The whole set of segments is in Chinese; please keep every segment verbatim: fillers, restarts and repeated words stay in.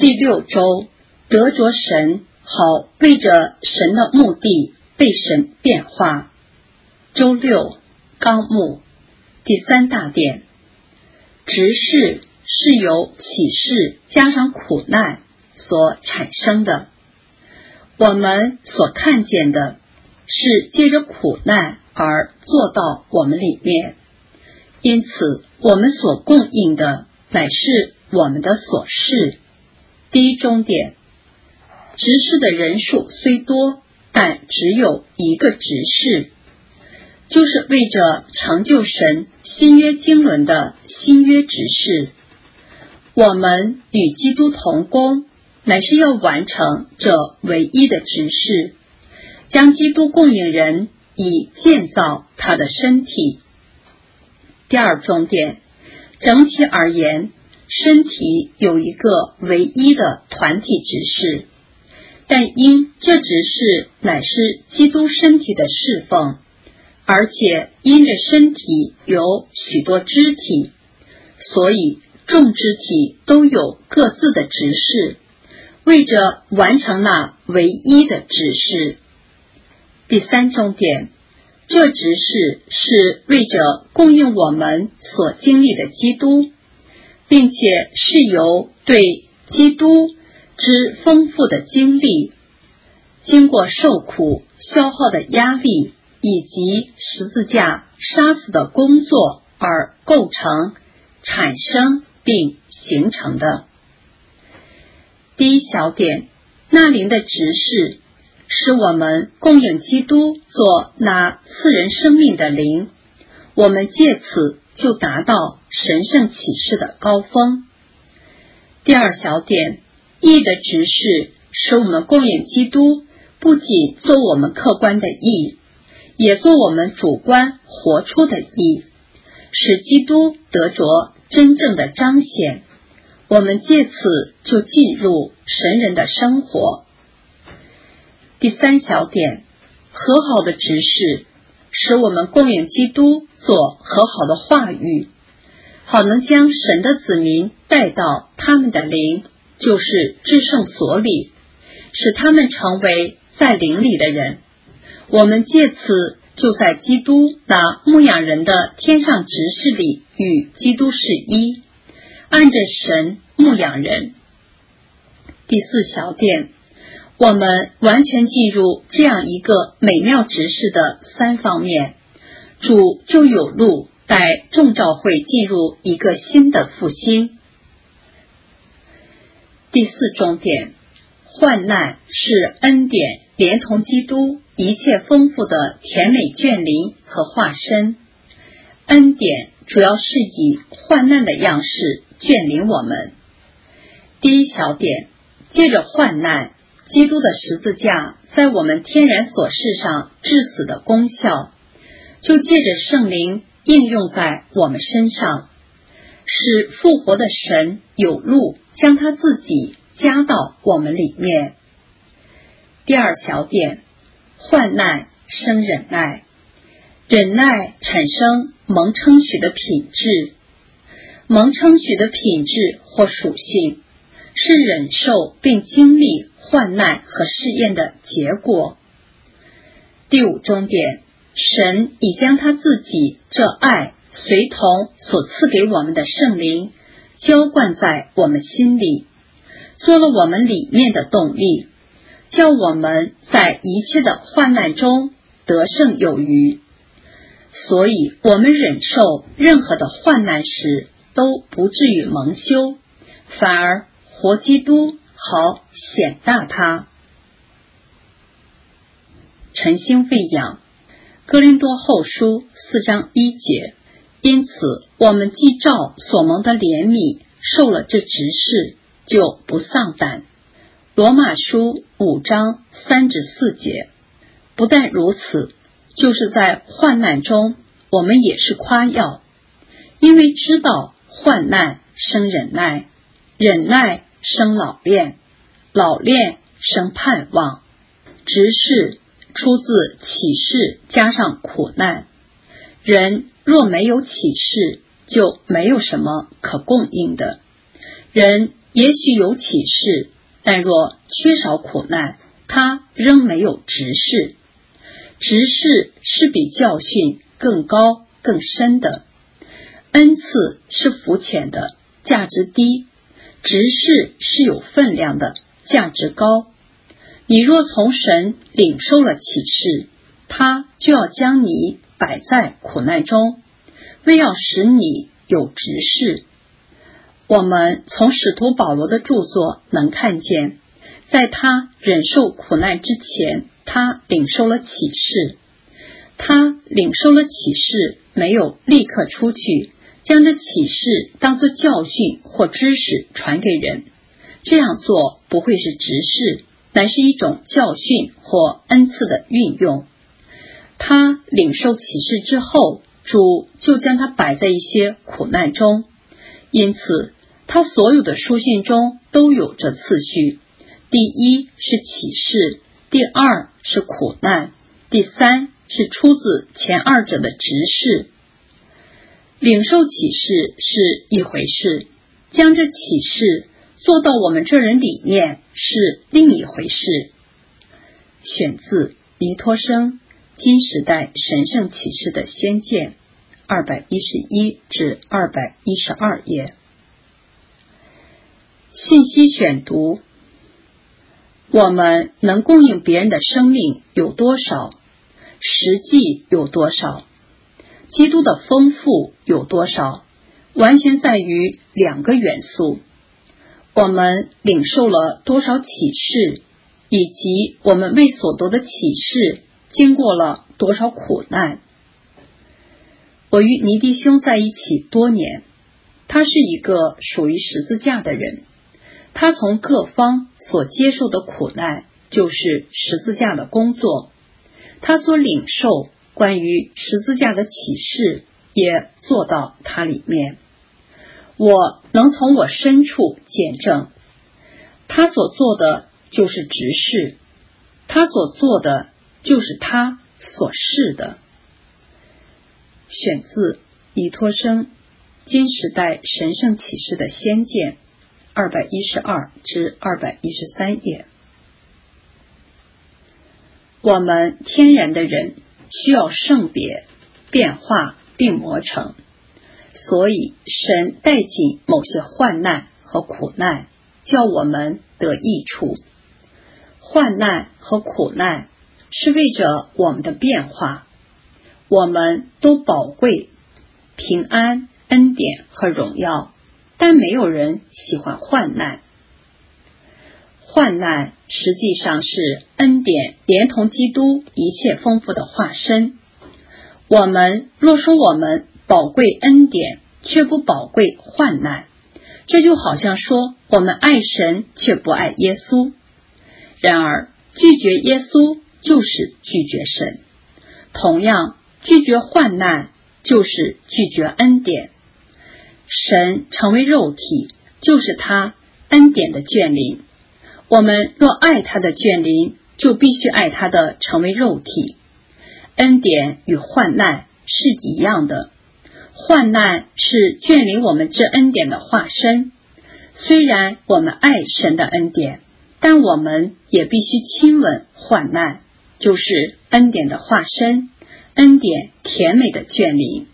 第六周，得着神，好为着神的目的被神变化。周六，纲目第三大点，执事是由启示加上苦难所产生的。我们所看见的是借着苦难而做到我们里面，因此我们所供应的乃是我们的所事。第一中点，执事的人数虽多，但只有一个执事，就是为着成就神新约经纶的新约执事。我们与基督同工，乃是要完成这唯一的执事，将基督供应人，以建造他的身体。第二重点，整体而言，身体有一个唯一的团体执事，但因这执事乃是基督身体的侍奉，而且因着身体有许多肢体，所以众肢体都有各自的执事，为着完成那唯一的执事。第三重点，这执事是为着供应我们所经历的基督，并且是由对基督之丰富的经历，经过受苦消耗的压力以及十字架杀死的工作而构成、产生并形成的。第一小点，那灵的执事使我们供应基督做那赐人生命的灵，我们借此就达到神圣启示的高峰。第二小点，义的执事使我们供应基督，不仅做我们客观的义，也做我们主观活出的义，使基督得着真正的彰显，我们借此就进入神人的生活。第三小点，和好的执事使我们供应基督做和好的话语，好能将神的子民带到他们的灵，就是至圣所里，使他们成为在灵里的人。我们借此就在基督那牧养人的天上执事里与基督是一，按着神牧养人。第四小点，我们完全进入这样一个美妙执事的三方面，主就有路带众教会进入一个新的复兴。第四重点，患难是恩典连同基督一切丰富的甜美眷临和化身。恩典主要是以患难的样式眷临我们。第一小点，借着患难，基督的十字架在我们天然琐事上致死的功效，就借着圣灵应用在我们身上，使复活的神有路将他自己加到我们里面。第二小点，患难生忍耐，忍耐产生蒙称许的品质，蒙称许的品质或属性是忍受并经历患难和试验的结果。第五重点，神已将他自己这爱随同所赐给我们的圣灵浇灌在我们心里，做了我们里面的动力，叫我们在一切的患难中得胜有余。所以我们忍受任何的患难时都不至于蒙羞，反而活基督，好显大他。晨星喂养，哥林多后书四章一节，因此我们既照所蒙的怜悯受了这执事，就不丧胆。罗马书五章三至四节。不但如此，就是在患难中我们也是夸耀，因为知道患难生忍耐，忍耐生老练，老练生盼望。执事出自启示加上苦难，人若没有启示，就没有什么可供应的。人也许有启示，但若缺少苦难，他仍没有执事。执事是比教训更高更深的，恩赐是浮浅的，价值低；执事是有分量的，价值高。你若从神领受了启示，他就要将你摆在苦难中，为要使你有执事。我们从使徒保罗的著作能看见，在他忍受苦难之前，他领受了启示。他领受了启示，没有立刻出去将这启示当作教训或知识传给人，这样做不会是执事，乃是一种教训或恩赐的运用。他领受启示之后，主就将他摆在一些苦难中，因此他所有的书信中都有这次序：第一是启示，第二是苦难，第三是出自前二者的执事。领受启示是一回事，将这启示做到我们这人里面是另一回事。选自尼托生金时代神圣启示的先见，二百一十一至二百一十二页。信息选读：我们能供应别人的生命有多少？实际有多少？基督的丰富有多少？完全在于两个元素：我们领受了多少启示，以及我们为所得的启示经过了多少苦难。我与尼弟兄在一起多年，他是一个属于十字架的人，他从各方所接受的苦难就是十字架的工作，他所领受关于十字架的启示也做到他里面。我能从我深处见证，他所做的就是执事，他所做的就是他所示的。选自以托生金时代神圣启示的先见，二百一十二至二百一十三页。我们天然的人需要圣别、变化并磨成，所以神带进某些患难和苦难，叫我们得益处。患难和苦难是为着我们的变化，我们都宝贵平安、恩典和荣耀，但没有人喜欢患难。患难实际上是恩典连同基督一切丰富的化身。我们若说我们宝贵恩典，却不宝贵患难，这就好像说我们爱神却不爱耶稣。然而拒绝耶稣就是拒绝神，同样拒绝患难就是拒绝恩典。神成为肉体，就是他恩典的眷临。我们若爱他的眷临，就必须爱他的成为肉体。恩典与患难是一样的，患难是眷临我们这恩典的化身。虽然我们爱神的恩典，但我们也必须亲吻患难，就是恩典的化身，恩典甜美的眷临。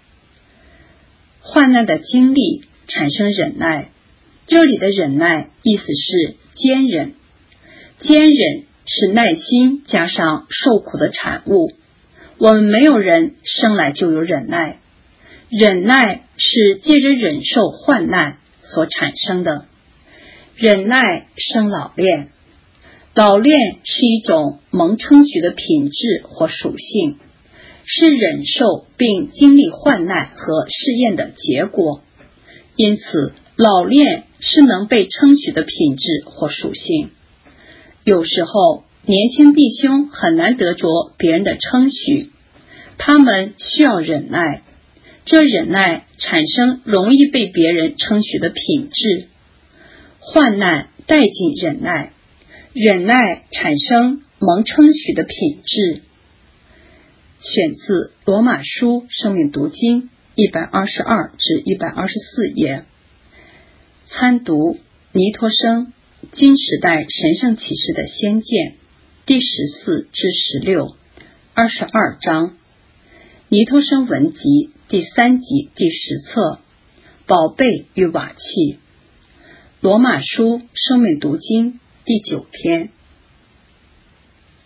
患难的经历产生忍耐，这里的忍耐意思是坚忍。坚忍是耐心加上受苦的产物。我们没有人生来就有忍耐，忍耐是借着忍受患难所产生的。忍耐生老练，老练是一种蒙称许的品质或属性，是忍受并经历患难和试验的结果。因此老练是能被称许的品质或属性。有时候年轻弟兄很难得着别人的称许，他们需要忍耐，这忍耐产生容易被别人称许的品质。患难带进忍耐，忍耐产生蒙称许的品质。选自罗马书生命读经一百二十二至一百二十四页。参读尼托生，金时代神圣启示的先见，第十四至十六，二十二章。尼托生文集第三集第十册，宝贝与瓦器。罗马书生命读经第九篇。